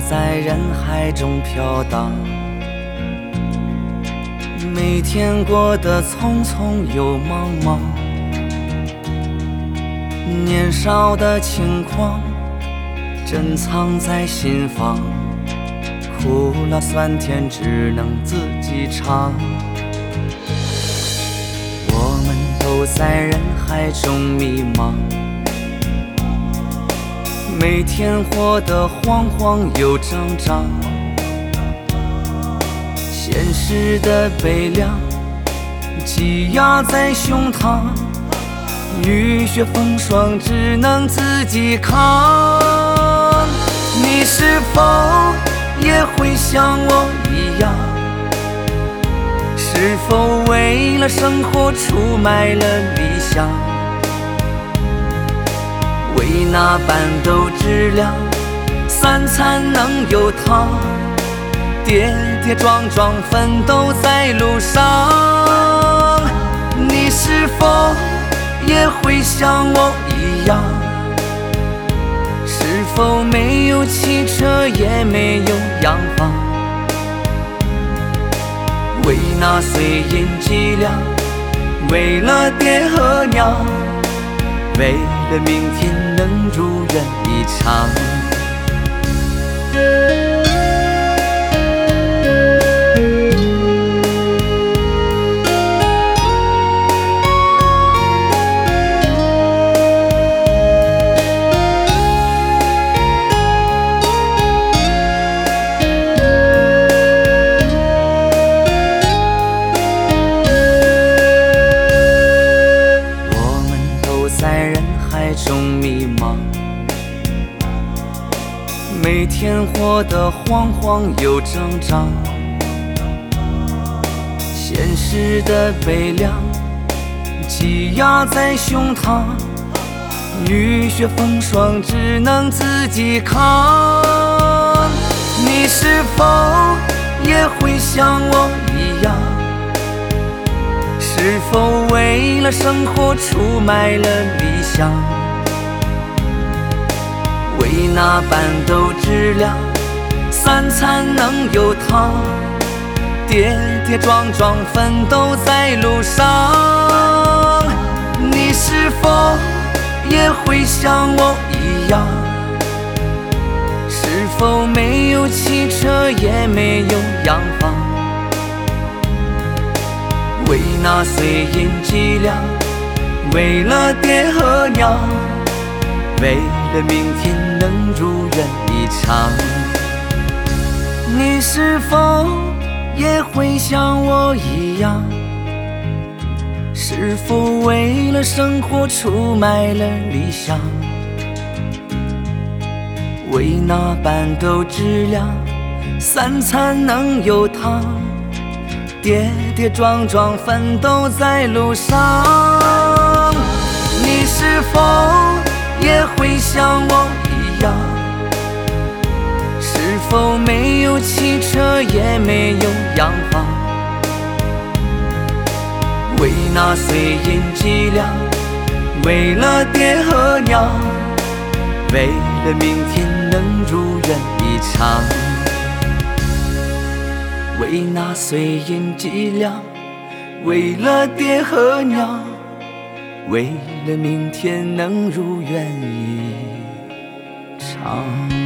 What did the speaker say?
在人海中飘荡，每天过得匆匆又忙忙，年少的轻狂珍藏在心房，苦辣酸甜只能自己尝。我们都在人海中迷茫，每天活得慌慌又张张，现实的悲凉积压在胸膛，雨雪风霜只能自己扛。你是否也会像我一样，是否为了生活出卖了理想，为那半斗质量三餐能有汤，跌跌撞撞奋斗在路上。你是否也会像我一样，是否没有汽车也没有洋房，为那碎银几两，为了爹和娘，为了明天能如愿以偿。中迷茫，每天活得慌慌又张张，现实的悲凉积压在胸膛，雨雪风霜只能自己扛。你是否也会像我一样，是否为了生活出卖了理想，为那半斗质量三餐能有汤，跌跌撞撞奋斗在路上。你是否也会像我一样，是否没有汽车也没有洋房，为那碎银几两，为了爹和娘，为了明天能如愿以偿。你是否也会像我一样，是否为了生活出卖了理想，为那半斗质量三餐能有汤，跌跌撞撞奋斗在路上。你是否也会像我一样，是否没有汽车也没有洋房，为那碎银几两，为了爹和娘，为了明天能如愿以偿，为那碎银几两，为了爹和娘，为了明天能如愿以偿。